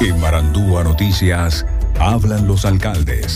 En Marandúa Noticias, hablan los alcaldes.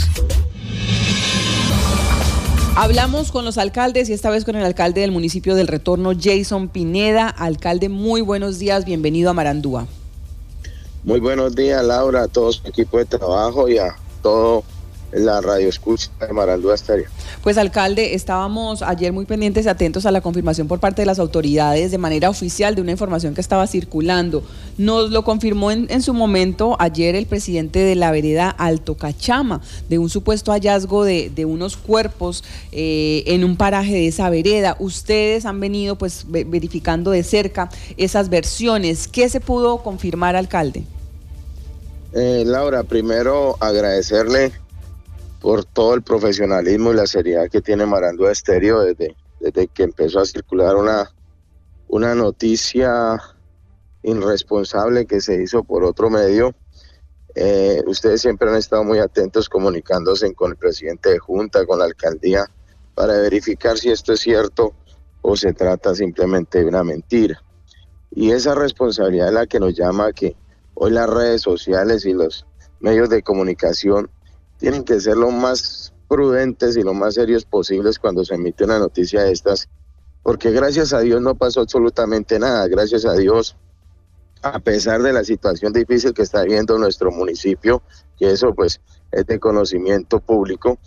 Hablamos con los alcaldes y esta vez con el alcalde del municipio del Retorno, Jason Pineda. Alcalde, muy buenos días, bienvenido a Marandúa. Muy buenos días, Laura, a todo su equipo de trabajo y a todo la radio escucha de Marandúa Estéreo. Pues alcalde, estábamos ayer muy pendientes y atentos a la confirmación por parte de las autoridades de manera oficial de una información que estaba circulando. Nos lo confirmó en su momento ayer el presidente de la vereda Alto Cachama, de un supuesto hallazgo de unos cuerpos en un paraje de esa vereda. Ustedes han venido pues verificando de cerca esas versiones. ¿Qué se pudo confirmar, alcalde? Laura, primero agradecerle por todo el profesionalismo y la seriedad que tiene Marandúa Estéreo desde que empezó a circular una noticia irresponsable que se hizo por otro medio. Ustedes siempre han estado muy atentos comunicándose con el presidente de Junta, con la alcaldía, para verificar si esto es cierto o se trata simplemente de una mentira. Y esa responsabilidad es la que nos llama a que hoy las redes sociales y los medios de comunicación tienen que ser lo más prudentes y lo más serios posibles cuando se emite una noticia de estas, porque gracias a Dios no pasó absolutamente nada. Gracias a Dios, a pesar de la situación difícil que está viviendo nuestro municipio, que eso pues es de conocimiento público,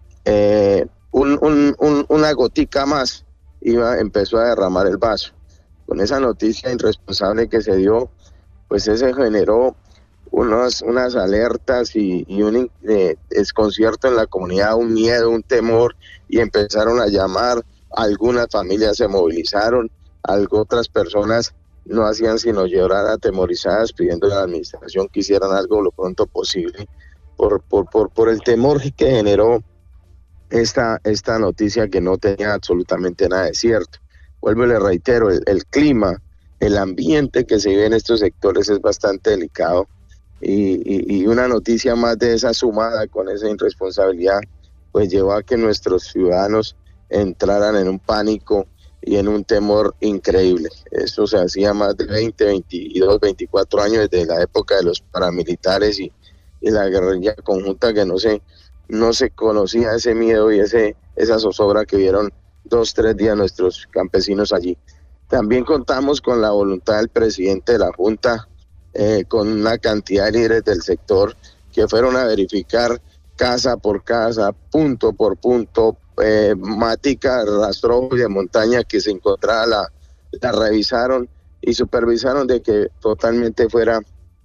una gotica más empezó a derramar el vaso. Con esa noticia irresponsable que se dio, pues ese generó unas alertas y un desconcierto en la comunidad, un miedo, un temor, y empezaron a llamar. Algunas familias se movilizaron, otras personas no hacían sino llorar atemorizadas, pidiendo a la administración que hicieran algo lo pronto posible por el temor que generó esta noticia que no tenía absolutamente nada de cierto. Vuelvo y le reitero, el clima, el ambiente que se vive en estos sectores es bastante delicado. Y una noticia más de esa sumada con esa irresponsabilidad, pues llevó a que nuestros ciudadanos entraran en un pánico y en un temor increíble. Eso se hacía más de 20, 22, 24 años desde la época de los paramilitares y la guerrilla conjunta, que no se conocía ese miedo y esa zozobra que vieron 2-3 días nuestros campesinos allí. También contamos con la voluntad del presidente de la Junta, con una cantidad de líderes del sector que fueron a verificar casa por casa, punto por punto, matica, rastrojo de montaña que se encontraba, la revisaron y supervisaron de que totalmente fuera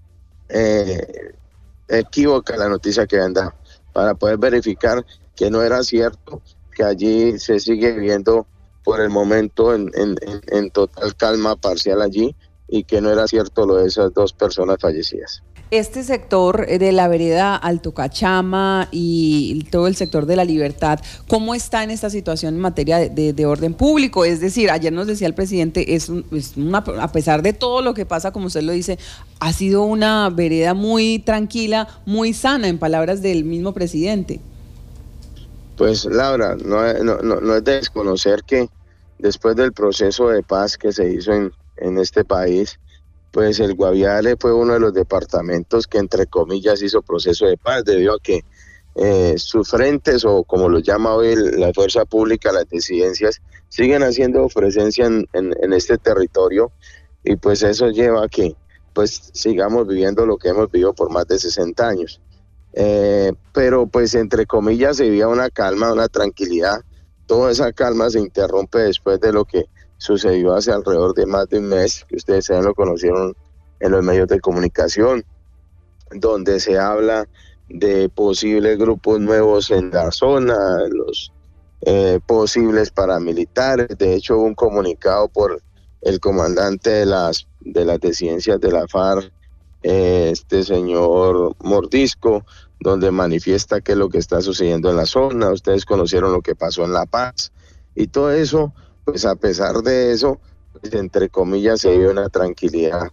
equívoca la noticia que habían dado, para poder verificar que no era cierto, que allí se sigue viviendo por el momento en total calma parcial allí, y que no era cierto lo de esas 2 personas fallecidas. Este sector de la vereda Alto Cachama y todo el sector de la Libertad, ¿cómo está en esta situación en materia de orden público? Es decir, ayer nos decía el presidente, a pesar de todo lo que pasa, como usted lo dice, ha sido una vereda muy tranquila, muy sana, en palabras del mismo presidente. Pues Laura, no es de desconocer que después del proceso de paz que se hizo en este país, pues el Guaviare fue uno de los departamentos que entre comillas hizo proceso de paz, debido a que sus frentes, o como lo llama hoy la fuerza pública, las disidencias, siguen haciendo presencia en este territorio, y pues eso lleva a que pues sigamos viviendo lo que hemos vivido por más de 60 años. Pero pues entre comillas se vivía una calma, una tranquilidad. Toda esa calma se interrumpe después de lo que sucedió hace alrededor de más de un mes, que ustedes ya lo conocieron en los medios de comunicación, donde se habla de posibles grupos nuevos en la zona, los posibles paramilitares. De hecho, hubo un comunicado por el comandante de las disidencias de la FARC, este señor Mordisco, donde manifiesta qué es lo que está sucediendo en la zona. Ustedes conocieron lo que pasó en La Paz, y todo eso, pues a pesar de eso, pues, entre comillas, se vive una tranquilidad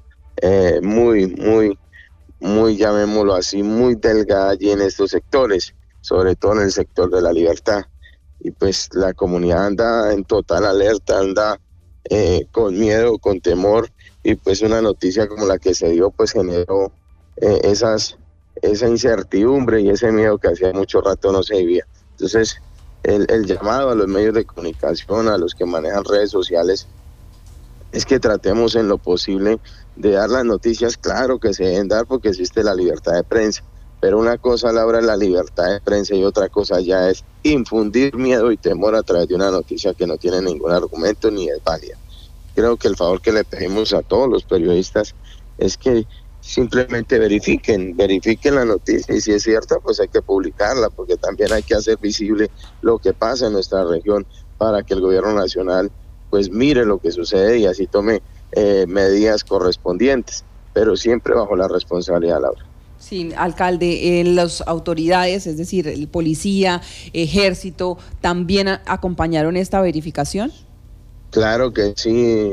muy, llamémoslo así, muy delgada allí en estos sectores, sobre todo en el sector de la Libertad. Y pues la comunidad anda en total alerta, anda con miedo, con temor, y pues una noticia como la que se dio pues generó esa incertidumbre y ese miedo que hacía mucho rato no se vivía. Entonces, el llamado a los medios de comunicación, a los que manejan redes sociales, es que tratemos en lo posible de dar las noticias, claro que se deben dar porque existe la libertad de prensa, pero una cosa, Laura, es la libertad de prensa y otra cosa ya es infundir miedo y temor a través de una noticia que no tiene ningún argumento ni es válida. Creo que el favor que le pedimos a todos los periodistas es que simplemente verifiquen la noticia y si es cierta, pues hay que publicarla porque también hay que hacer visible lo que pasa en nuestra región para que el gobierno nacional pues mire lo que sucede y así tome medidas correspondientes, pero siempre bajo la responsabilidad, Laura. Sí, alcalde, las autoridades, es decir, el policía, ejército, ¿también acompañaron esta verificación? Claro que sí,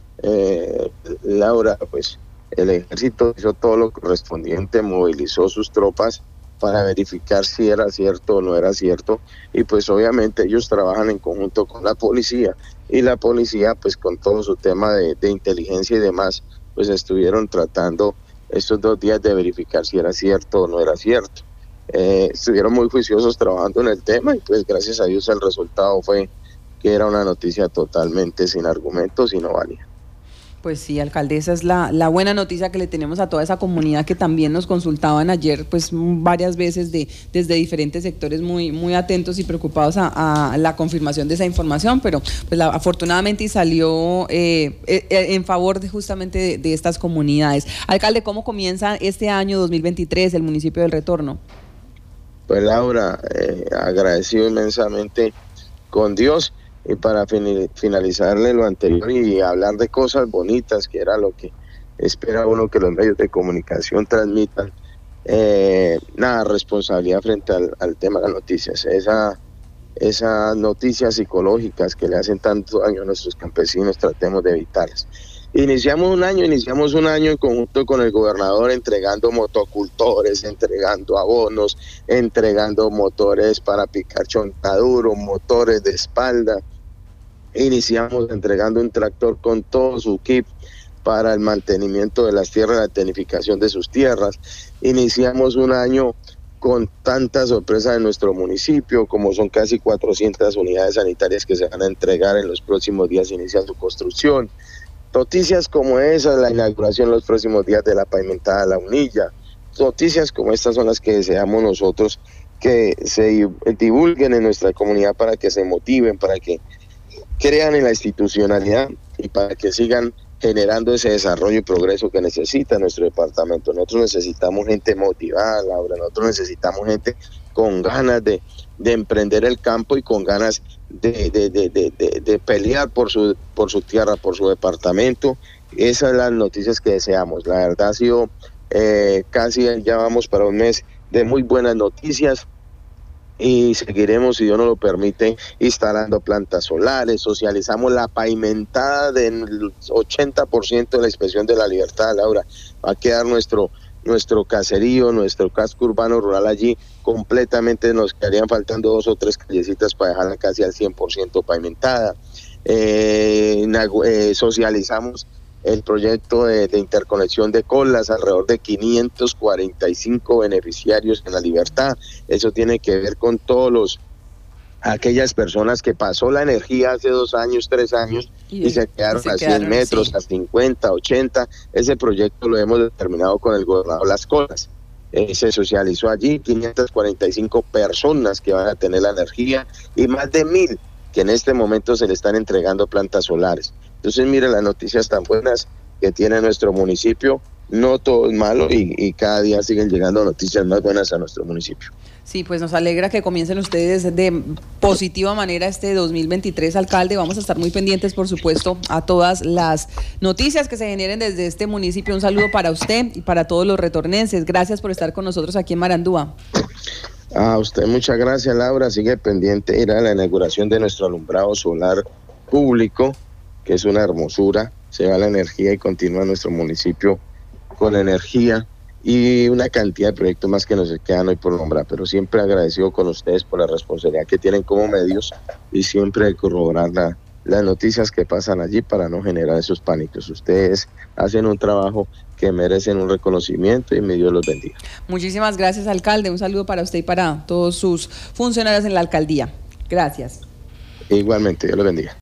Laura, pues el ejército hizo todo lo correspondiente, movilizó sus tropas para verificar si era cierto o no era cierto, y pues obviamente ellos trabajan en conjunto con la policía, y la policía pues con todo su tema de inteligencia y demás, pues estuvieron tratando estos 2 días de verificar si era cierto o no era cierto. Estuvieron muy juiciosos trabajando en el tema, y pues gracias a Dios el resultado fue que era una noticia totalmente sin argumentos y no válida. Pues sí, alcalde, esa es la buena noticia que le tenemos a toda esa comunidad que también nos consultaban ayer, pues varias veces desde diferentes sectores muy atentos y preocupados a la confirmación de esa información, pero pues afortunadamente salió en favor justamente de estas comunidades. Alcalde, ¿cómo comienza este año 2023 el municipio del Retorno? Pues Laura, agradecido inmensamente con Dios. Y para finalizarle lo anterior y hablar de cosas bonitas, que era lo que espera uno que los medios de comunicación transmitan, responsabilidad frente al tema de las noticias, esas noticias psicológicas que le hacen tanto daño a nuestros campesinos, tratemos de evitarlas. Iniciamos un año en conjunto con el gobernador entregando motocultores, entregando abonos, entregando motores para picar chontaduro, motores de espalda. Iniciamos entregando un tractor con todo su kit para el mantenimiento de las tierras, la tecnificación de sus tierras. Iniciamos un año con tantas sorpresas en nuestro municipio, como son casi 400 unidades sanitarias que se van a entregar en los próximos días, inicia su construcción. Noticias como esa, la inauguración los próximos días de la pavimentada La Unilla. Noticias como estas son las que deseamos nosotros que se divulguen en nuestra comunidad para que se motiven, para que crean en la institucionalidad y para que sigan generando ese desarrollo y progreso que necesita nuestro departamento. Nosotros necesitamos gente motivada, Laura, nosotros necesitamos gente con ganas de emprender el campo y con ganas de pelear por su tierra, por su departamento. Esas son las noticias que deseamos. La verdad ha sido casi ya vamos para un mes de muy buenas noticias y seguiremos, si Dios nos lo permite, instalando plantas solares. Socializamos la pavimentada del 80% de la expresión de la libertad, Laura. Va a quedar nuestro caserío, nuestro casco urbano rural allí completamente, nos quedarían faltando 2 o 3 callecitas para dejarla casi al 100% pavimentada. Socializamos el proyecto de interconexión de colas, alrededor de 545 beneficiarios en la libertad. Eso tiene que ver con aquellas personas que pasó la energía hace 2 años, 3 años y se quedaron a 100 metros, sí, a 50, 80. Ese proyecto lo hemos determinado con el gobernador Las Colas. Se socializó allí 545 personas que van a tener la energía y más de 1,000 que en este momento se le están entregando plantas solares. Entonces, mire las noticias tan buenas que tiene nuestro municipio. No todo es malo y cada día siguen llegando noticias más buenas a nuestro municipio. Sí, pues nos alegra que comiencen ustedes de positiva manera este 2023, alcalde. Vamos a estar muy pendientes, por supuesto, a todas las noticias que se generen desde este municipio. Un saludo para usted y para todos los retornenses. Gracias por estar con nosotros aquí en Marandúa. A usted muchas gracias, Laura. Sigue pendiente ir a la inauguración de nuestro alumbrado solar público, que es una hermosura. Se va la energía y continúa nuestro municipio con energía y una cantidad de proyectos más que nos quedan hoy por nombrar, pero siempre agradecido con ustedes por la responsabilidad que tienen como medios y siempre de corroborar las noticias que pasan allí para no generar esos pánicos. Ustedes hacen un trabajo que merecen un reconocimiento y mi Dios los bendiga. Muchísimas gracias, alcalde. Un saludo para usted y para todos sus funcionarios en la alcaldía. Gracias. Igualmente, Dios los bendiga.